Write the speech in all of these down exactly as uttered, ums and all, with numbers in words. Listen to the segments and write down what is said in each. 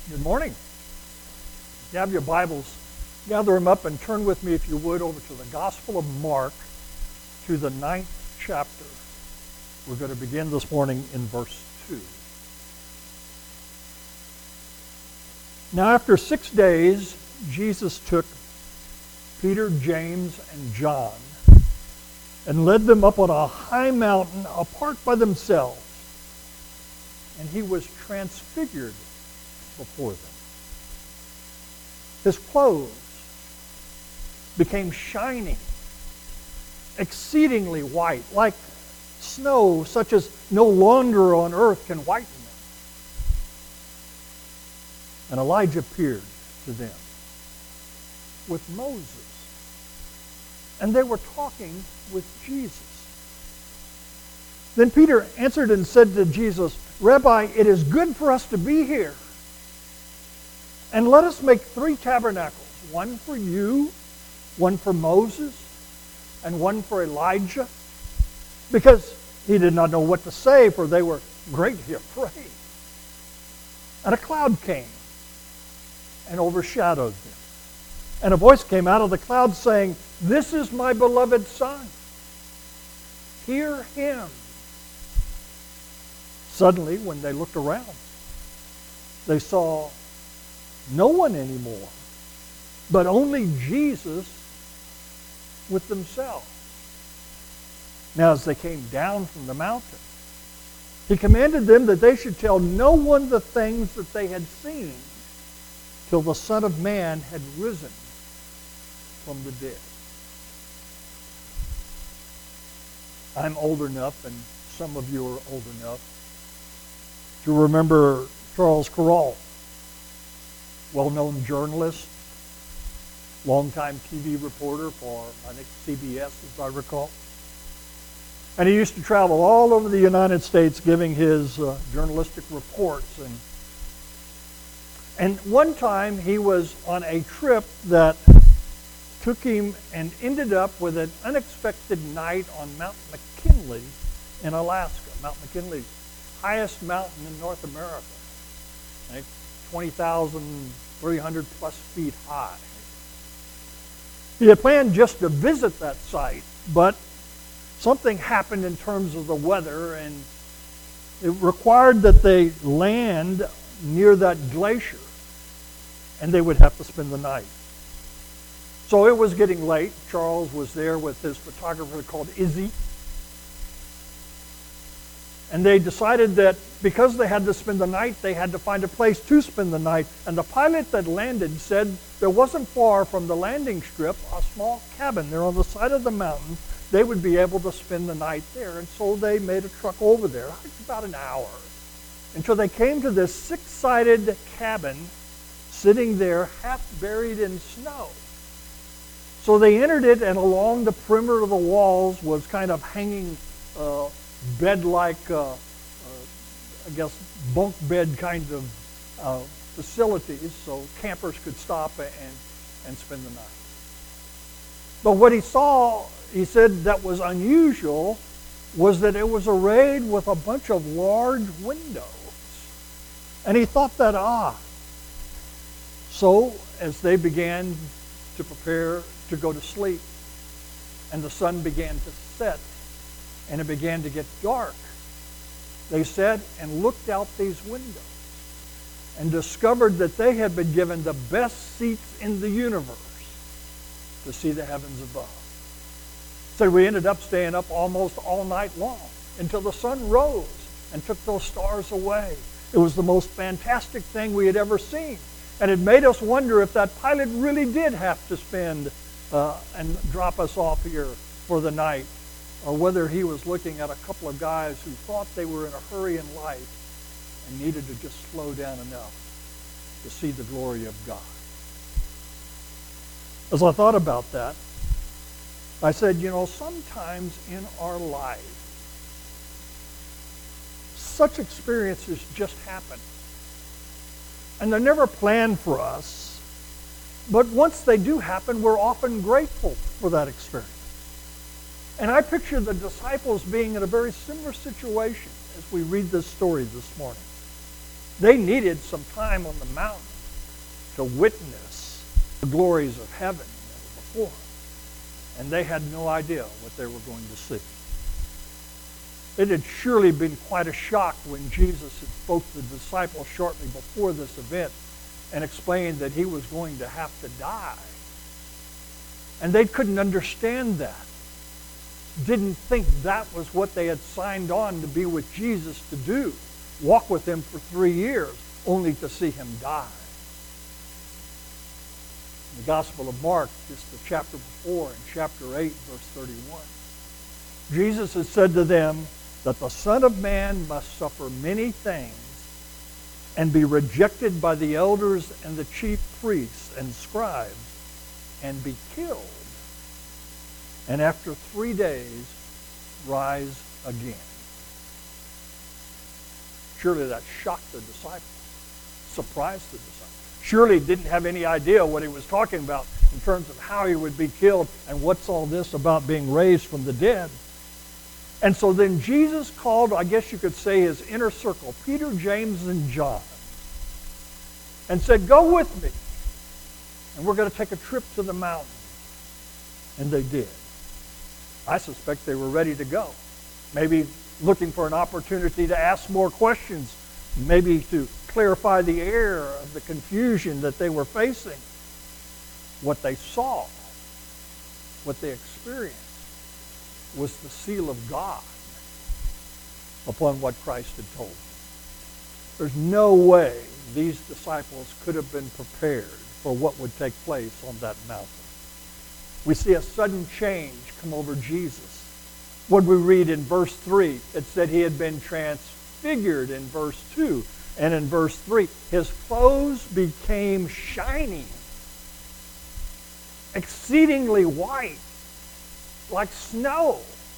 Good morning. If you have your Bibles, gather them up and turn with me, if you would, over to the Gospel of Mark, to the ninth chapter. We're going to begin this morning in verse two. Now, after six days, Jesus took Peter, James, and John and led them up on a high mountain apart by themselves, and he was transfigured before them. His clothes became shining, exceedingly white, like snow, such as no launder on earth can whiten them. And Elijah appeared to them with Moses, and they were talking with Jesus. Then Peter answered and said to Jesus, "Rabbi, it is good for us to be here. And let us make three tabernacles, one for you, one for Moses, and one for Elijah." Because he did not know what to say, for they were greatly afraid. And a cloud came and overshadowed them. And a voice came out of the cloud saying, "This is my beloved Son. Hear him." Suddenly, when they looked around, they saw no one anymore, but only Jesus with themselves. Now, as they came down from the mountain, he commanded them that they should tell no one the things that they had seen till the Son of Man had risen from the dead. I'm old enough, and some of you are old enough, to remember Charles Kuralt, well-known journalist, longtime T V reporter for, I think, C B S, as I recall. And he used to travel all over the United States giving his uh, journalistic reports. And, and one time he was on a trip that took him and ended up with an unexpected night on Mount McKinley in Alaska. Mount McKinley, highest mountain in North America. I think twenty thousand three hundred plus feet high. He had planned just to visit that site, but something happened in terms of the weather, and it required that they land near that glacier, and they would have to spend the night. So it was getting late. Charles was there with his photographer called Izzy. And they decided that because they had to spend the night, they had to find a place to spend the night. And the pilot that landed said there wasn't far from the landing strip a small cabin there on the side of the mountain. They would be able to spend the night there. And so they made a truck over there. It took about an hour until they came to this six-sided cabin sitting there half buried in snow. So they entered it, and along the perimeter of the walls was kind of hanging uh, bed-like, uh, uh, I guess, bunk bed kind of uh, facilities, so campers could stop and, and spend the night. But what he saw, he said, that was unusual was that it was arrayed with a bunch of large windows. And he thought that odd. So as they began to prepare to go to sleep, and the sun began to set, and it began to get dark, they sat and looked out these windows and discovered that they had been given the best seats in the universe to see the heavens above. So we ended up staying up almost all night long until the sun rose and took those stars away. It was the most fantastic thing we had ever seen. And it made us wonder if that pilot really did have to spend uh, and drop us off here for the night, or whether he was looking at a couple of guys who thought they were in a hurry in life and needed to just slow down enough to see the glory of God. As I thought about that, I said, you know, sometimes in our life, such experiences just happen. And they're never planned for us. But once they do happen, we're often grateful for that experience. And I picture the disciples being in a very similar situation as we read this story this morning. They needed some time on the mountain to witness the glories of heaven that were before them. And they had no idea what they were going to see. It had surely been quite a shock when Jesus had spoke to the disciples shortly before this event and explained that he was going to have to die. And they couldn't understand that. Didn't think that was what they had signed on to be with Jesus to do. Walk with him for three years, only to see him die. In the Gospel of Mark, just the chapter before, in chapter eight, verse thirty-one, Jesus had said to them that the Son of Man must suffer many things and be rejected by the elders and the chief priests and scribes and be killed, and after three days rise again. Surely that shocked the disciples, surprised the disciples. Surely didn't have any idea what he was talking about in terms of how he would be killed and what's all this about being raised from the dead. And so then Jesus called, I guess you could say, his inner circle, Peter, James, and John, and said, go with me, and we're going to take a trip to the mountain. And they did. I suspect they were ready to go, maybe looking for an opportunity to ask more questions, maybe to clarify the air of the confusion that they were facing. What they saw, what they experienced, was the seal of God upon what Christ had told them. There's no way these disciples could have been prepared for what would take place on that mountain. We see a sudden change come over Jesus. What we read in verse three, it said he had been transfigured in verse two. And in verse three, his clothes became shining, exceedingly white, like snow,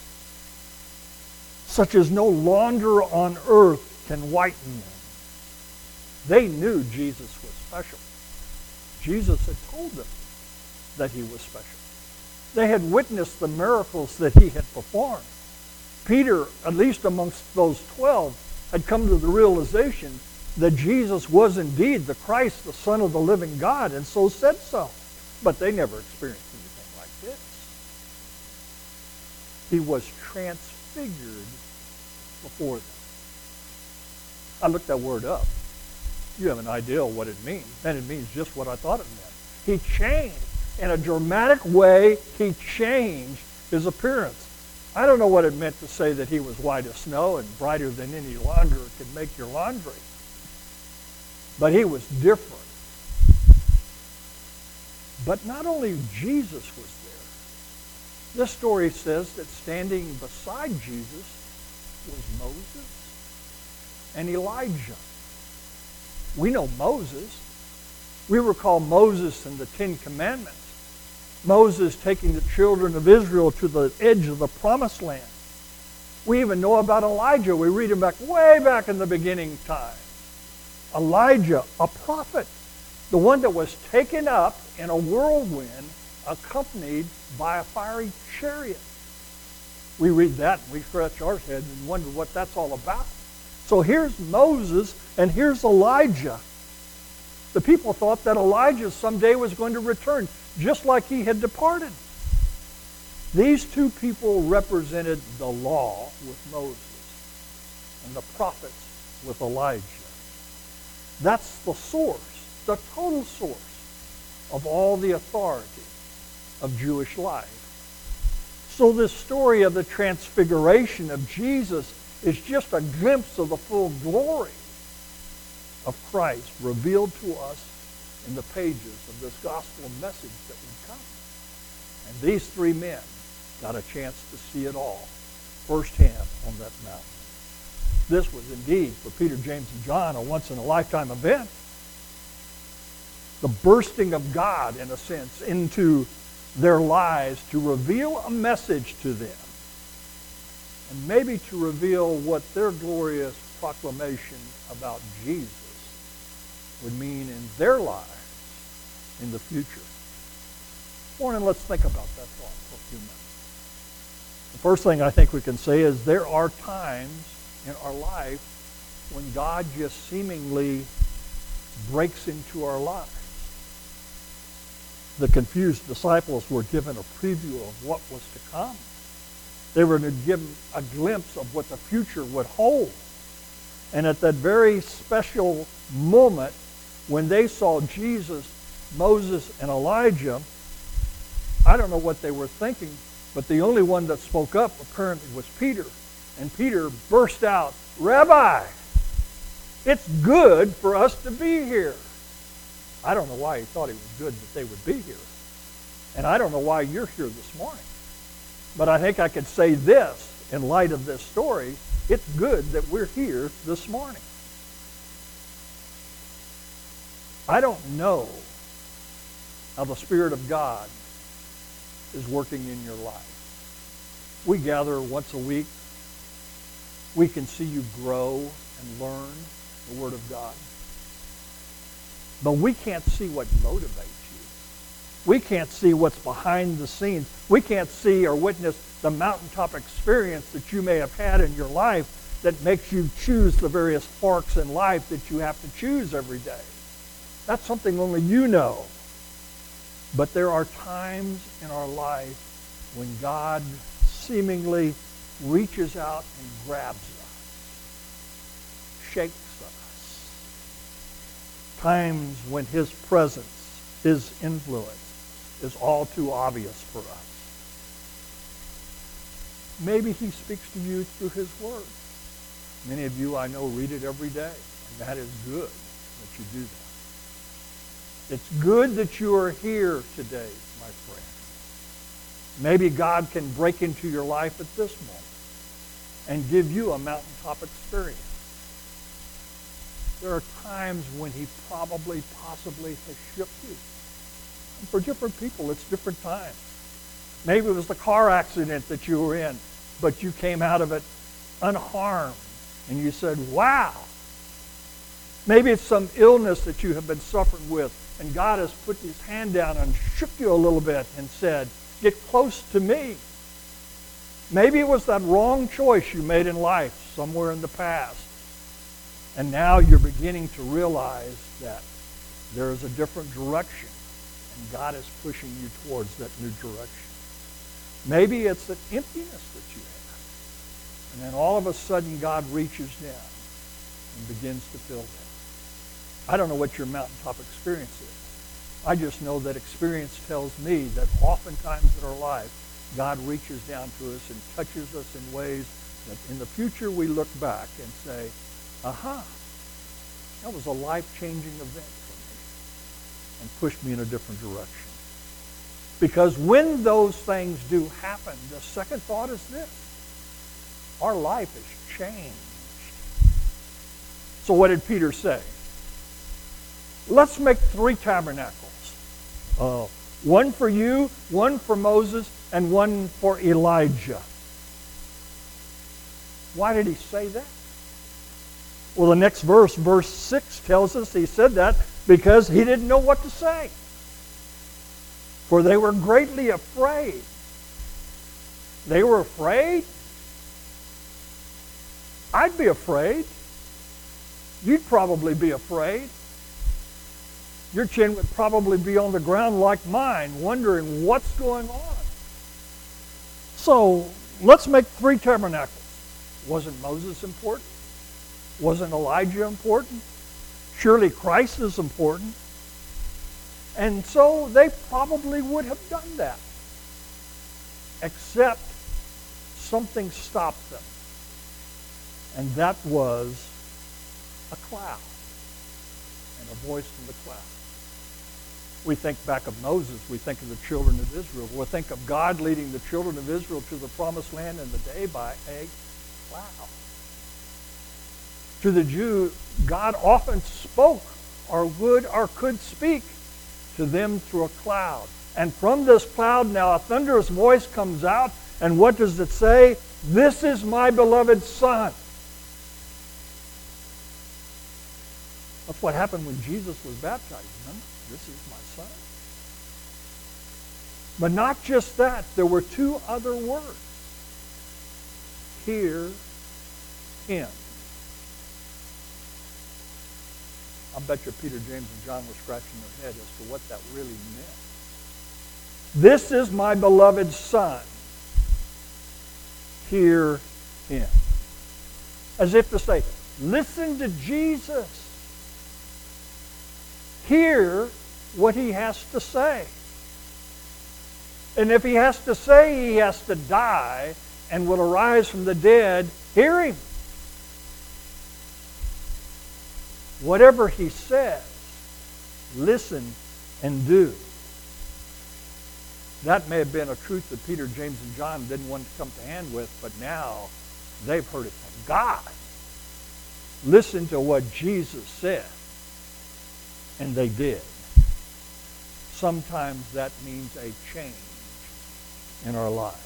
such as no launder on earth can whiten them. They knew Jesus was special. Jesus had told them that he was special. They had witnessed the miracles that he had performed. Peter, at least amongst those twelve, had come to the realization that Jesus was indeed the Christ, the Son of the living God, and so said so. But they never experienced anything like this. He was transfigured before them. I looked that word up. You have an idea what it means. And it means just what I thought it meant. He changed. In a dramatic way, he changed his appearance. I don't know what it meant to say that he was white as snow and brighter than any launderer could make your laundry. But he was different. But not only Jesus was there. This story says that standing beside Jesus was Moses and Elijah. We know Moses. We recall Moses and the Ten Commandments. Moses taking the children of Israel to the edge of the promised land. We even know about Elijah. We read him back way back in the beginning time. Elijah, a prophet, the one that was taken up in a whirlwind accompanied by a fiery chariot. We read that and we scratch our heads and wonder what that's all about. So here's Moses and here's Elijah. The people thought that Elijah someday was going to return, just like he had departed. These two people represented the law with Moses and the prophets with Elijah. That's the source, the total source of all the authority of Jewish life. So this story of the transfiguration of Jesus is just a glimpse of the full glory of Christ revealed to us in the pages of this gospel message that would come. And these three men got a chance to see it all firsthand on that mountain. This was indeed, for Peter, James, and John, a once-in-a-lifetime event. The bursting of God, in a sense, into their lives to reveal a message to them, and maybe to reveal what their glorious proclamation about Jesus would mean in their lives in the future. Morning, let's think about that thought for a few minutes. The first thing I think we can say is there are times in our life when God just seemingly breaks into our lives. The confused disciples were given a preview of what was to come. They were given a glimpse of what the future would hold. And at that very special moment, when they saw Jesus, Moses, and Elijah, I don't know what they were thinking, but the only one that spoke up apparently was Peter. And Peter burst out, "Rabbi, it's good for us to be here." I don't know why he thought it was good that they would be here. And I don't know why you're here this morning. But I think I could say this in light of this story. It's good that we're here this morning. I don't know how the Spirit of God is working in your life. We gather once a week. We can see you grow and learn the Word of God. But we can't see what motivates you. We can't see what's behind the scenes. We can't see or witness the mountaintop experience that you may have had in your life that makes you choose the various forks in life that you have to choose every day. That's something only you know. But there are times in our life when God seemingly reaches out and grabs us, shakes us. Times when his presence, his influence is all too obvious for us. Maybe he speaks to you through his word. Many of you I know read it every day, and that is good that you do that. It's good that you are here today, my friend. Maybe God can break into your life at this moment and give you a mountaintop experience. There are times when he probably, possibly has shook you. And for different people, it's different times. Maybe it was the car accident that you were in, but you came out of it unharmed, and you said, wow. Maybe it's some illness that you have been suffering with, and God has put his hand down and shook you a little bit and said, get close to me. Maybe it was that wrong choice you made in life somewhere in the past. And now you're beginning to realize that there is a different direction, and God is pushing you towards that new direction. Maybe it's an emptiness that you have. And then all of a sudden God reaches down and begins to fill that. I don't know what your mountaintop experience is. I just know that experience tells me that oftentimes in our life, God reaches down to us and touches us in ways that in the future we look back and say, aha, that was a life-changing event for me and pushed me in a different direction. Because when those things do happen, the second thought is this. Our life is changed. So what did Peter say? Let's make three tabernacles. Uh, one for you, one for Moses, and one for Elijah. Why did he say that? Well, the next verse, verse six, tells us he said that because he didn't know what to say. For they were greatly afraid. They were afraid? I'd be afraid. You'd probably be afraid. Your chin would probably be on the ground like mine, wondering what's going on. So, let's make three tabernacles. Wasn't Moses important? Wasn't Elijah important? Surely Christ is important. And so they probably would have done that. Except something stopped them. And that was a cloud. And a voice from the cloud. We think back of Moses. We think of the children of Israel. We think of God leading the children of Israel to the promised land in the day by a cloud. To the Jew, God often spoke or would or could speak to them through a cloud. And from this cloud now a thunderous voice comes out, and what does it say? This is my beloved Son. That's what happened when Jesus was baptized. Remember? This is my Son. But not just that. There were two other words. Hear him. I bet you Peter, James, and John were scratching their head as to what that really meant. This is my beloved Son. Hear him. As if to say, listen to Jesus. Hear what he has to say. And if he has to say he has to die and will arise from the dead, hear him. Whatever he says, listen and do. That may have been a truth that Peter, James, and John didn't want to come to hand with, but now they've heard it from God. Listen to what Jesus said. And they did. Sometimes that means a change in our lives.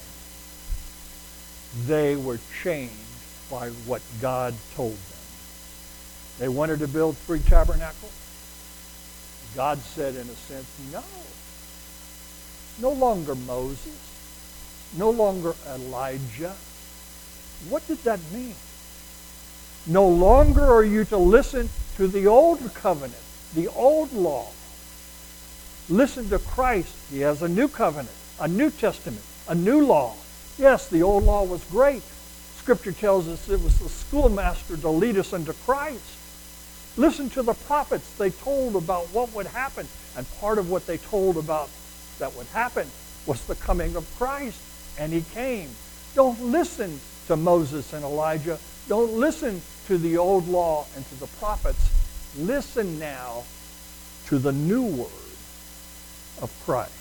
They were changed by what God told them. They wanted to build three tabernacles. God said, in a sense, no. No longer Moses. No longer Elijah. What did that mean? No longer are you to listen to the old covenant, the old law. Listen to Christ. He has a new covenant, a New Testament, a new law. Yes, the old law was great. Scripture tells us it was the schoolmaster to lead us into Christ. Listen to the prophets. They told about what would happen. And part of what they told about that would happen was the coming of Christ. And he came. Don't listen to Moses and Elijah. Don't listen to the old law and to the prophets. Listen now to the new word of Christ.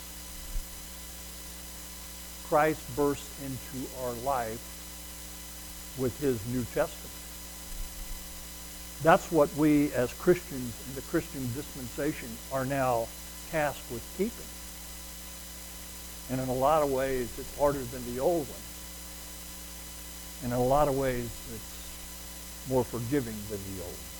Christ bursts into our life with his New Testament. That's what we as Christians in the Christian dispensation are now tasked with keeping. And in a lot of ways, it's harder than the old one. And in a lot of ways, it's more forgiving than the old one.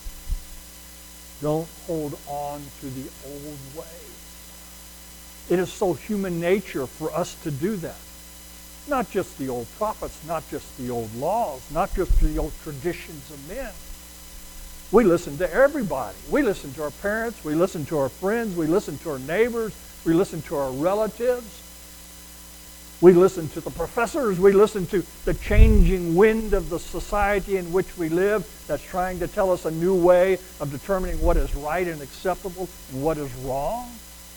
Don't hold on to the old way. It is so human nature for us to do that. Not just the old prophets, not just the old laws, not just the old traditions of men. We listen to everybody. We listen to our parents. We listen to our friends. We listen to our neighbors. We listen to our relatives. We listen to the professors. We listen to the changing wind of the society in which we live that's trying to tell us a new way of determining what is right and acceptable and what is wrong.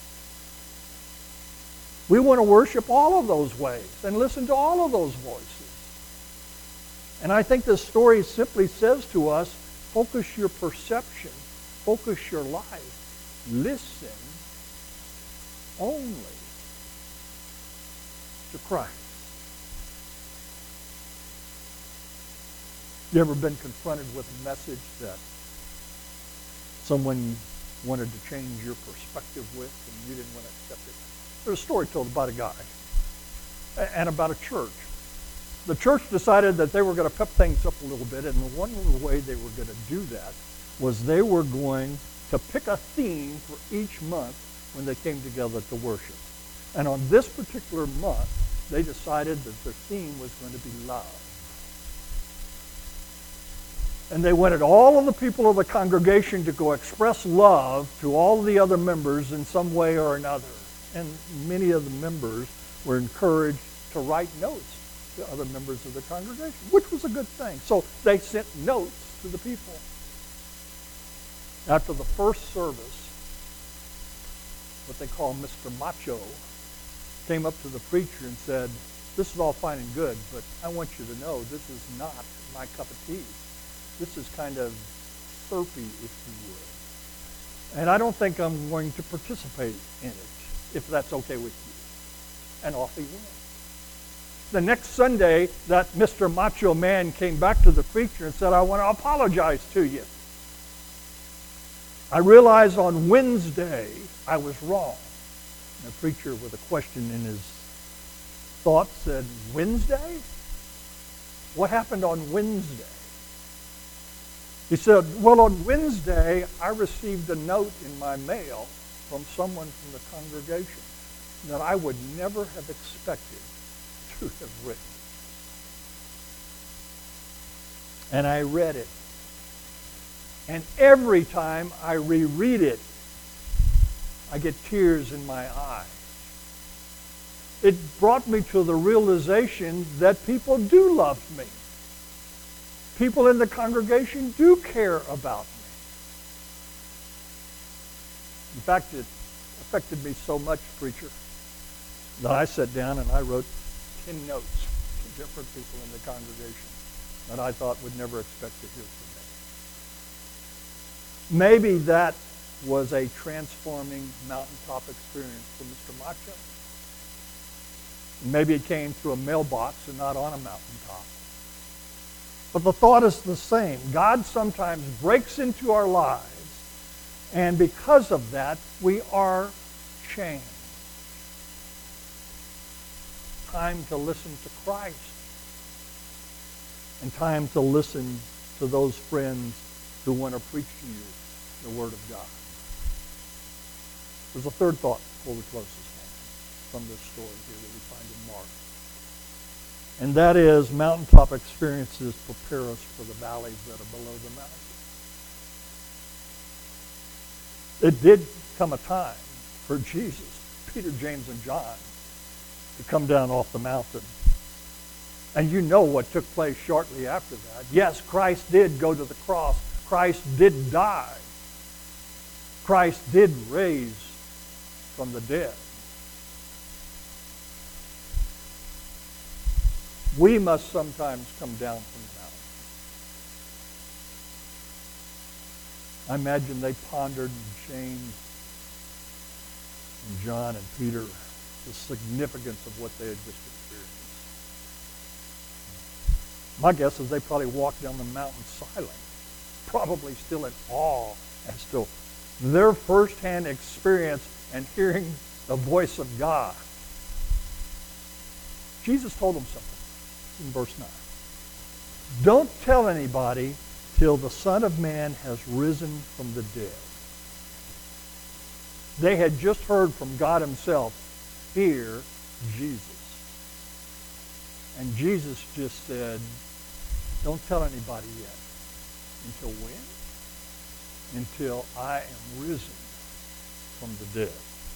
We want to worship all of those ways and listen to all of those voices. And I think this story simply says to us, focus your perception, focus your life, listen only to Christ. You ever been confronted with a message that someone wanted to change your perspective with and you didn't want to accept it? There's a story told about a guy and about a church. The church decided that they were going to pep things up a little bit, and the one way they were going to do that was they were going to pick a theme for each month when they came together to worship. And on this particular month, they decided that their theme was going to be love. And they wanted all of the people of the congregation to go express love to all the other members in some way or another. And many of the members were encouraged to write notes to other members of the congregation, which was a good thing. So they sent notes to the people. After the first service, what they call Mister Macho came up to the preacher and said, "This is all fine and good, but I want you to know this is not my cup of tea. This is kind of syrupy, if you would. And I don't think I'm going to participate in it, if that's okay with you." And off he went. The next Sunday, that Mister Macho Man came back to the preacher and said, "I want to apologize to you. I realized on Wednesday I was wrong." And the preacher, with a question in his thought, said, "Wednesday? What happened on Wednesday?" He said, "Well, on Wednesday, I received a note in my mail from someone from the congregation that I would never have expected to have written. And I read it. And every time I reread it, I get tears in my eyes. It brought me to the realization that people do love me. People in the congregation do care about me. In fact, it affected me so much, preacher, that I sat down and I wrote ten notes to different people in the congregation that I thought would never expect to hear from me. Maybe that was a transforming mountaintop experience for Mister Macho. Maybe it came through a mailbox and not on a mountaintop. But the thought is the same. God sometimes breaks into our lives, and because of that, we are changed. Time to listen to Christ, and time to listen to those friends who want to preach to you the Word of God. There's a third thought before we close this morning from this story here that we find in Mark. And that is, mountaintop experiences prepare us for the valleys that are below the mountains. It did come a time for Jesus, Peter, James, and John to come down off the mountain. And you know what took place shortly after that. Yes, Christ did go to the cross. Christ did die. Christ did raise from the dead. We must sometimes come down from the mountain. I imagine they pondered, James and John and Peter, the significance of what they had just experienced. My guess is they probably walked down the mountain silent, probably still in awe as to their firsthand experience and hearing the voice of God. Jesus told them something in verse nine. Don't tell anybody till the Son of Man has risen from the dead. They had just heard from God himself, hear Jesus. And Jesus just said, don't tell anybody yet. Until when? Until I am risen from the dead.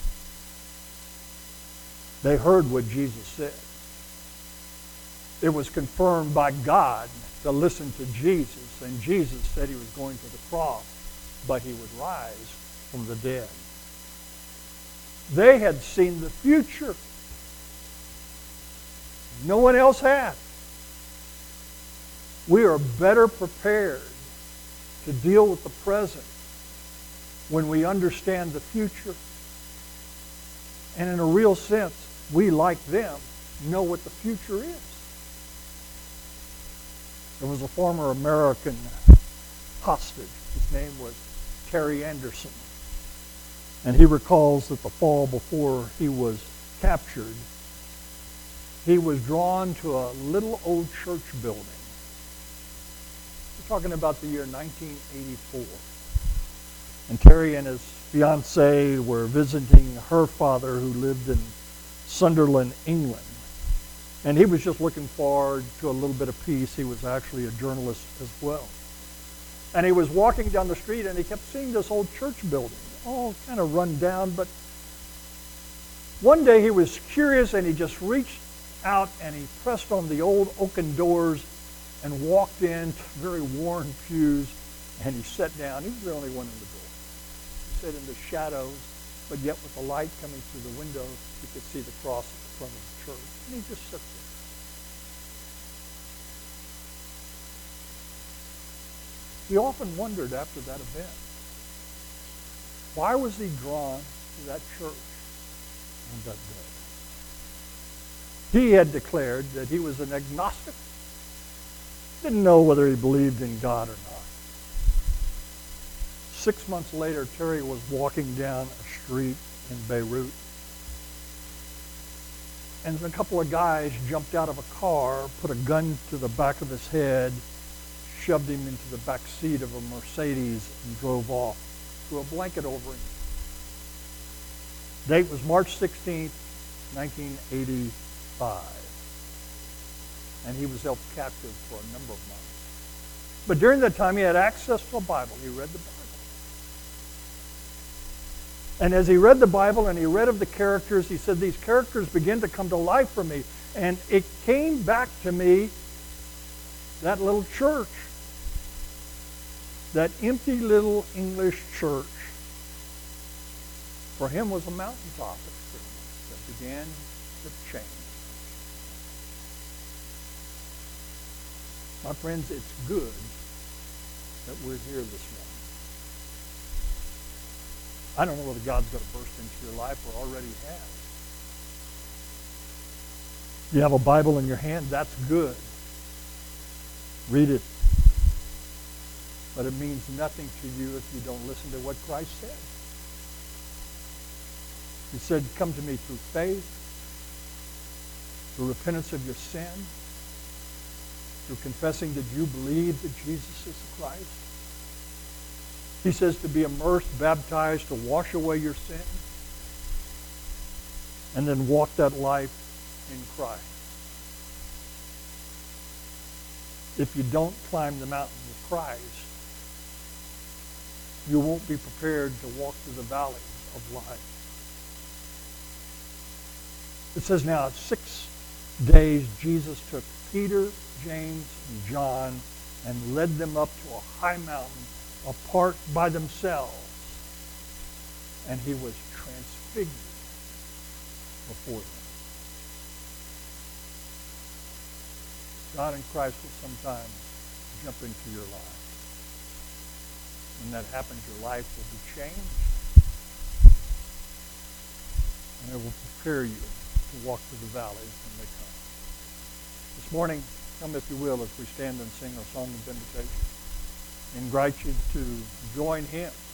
They heard what Jesus said. It was confirmed by God to listen to Jesus, and Jesus said he was going to the cross, but he would rise from the dead. They had seen the future. No one else had. We are better prepared to deal with the present when we understand the future. And in a real sense, we, like them, know what the future is. There was a former American hostage. His name was Terry Anderson. And he recalls that the fall before he was captured, he was drawn to a little old church building. We're talking about the year nineteen eighty-four. And Terry and his fiancée were visiting her father, who lived in Sunderland, England. And he was just looking forward to a little bit of peace. He was actually a journalist as well. And he was walking down the street and he kept seeing this old church building, all kind of run down. But one day he was curious and he just reached out and he pressed on the old oaken doors and walked in to very worn pews, and he sat down. He was the only one in the building. He sat in the shadows, but yet with the light coming through the window, he could see the cross at the front of the church. And he just sat there. He often wondered after that event, why was he drawn to that church on that day? He had declared that he was an agnostic. Didn't know whether he believed in God or not. Six months later, Terry was walking down a street in Beirut, and a couple of guys jumped out of a car, put a gun to the back of his head, shoved him into the back seat of a Mercedes, and drove off, threw a blanket over him. Date was March sixteenth, nineteen eighty-five. And he was held captive for a number of months. But during that time, he had access to a Bible. He read the Bible. And as he read the Bible and he read of the characters, he said, these characters begin to come to life for me. And it came back to me, that little church, that empty little English church, for him was a mountaintop experience that began to change. My friends, it's good that we're here this morning. I don't know whether God's going to burst into your life or already has. You have a Bible in your hand, that's good. Read it. But it means nothing to you if you don't listen to what Christ said. He said, come to me through faith, through repentance of your sin, through confessing that you believe that Jesus is the Christ. He says to be immersed, baptized, to wash away your sin, and then walk that life in Christ. If you don't climb the mountain with Christ, you won't be prepared to walk through the valley of life. It says now, at six days, Jesus took Peter, James, and John and led them up to a high mountain apart by themselves. And he was transfigured before them. God in Christ will sometimes jump into your life. When that happens, your life will be changed. And it will prepare you to walk through the valleys when they come. This morning, come if you will, as we stand and sing our song of invitation. I invite you to join him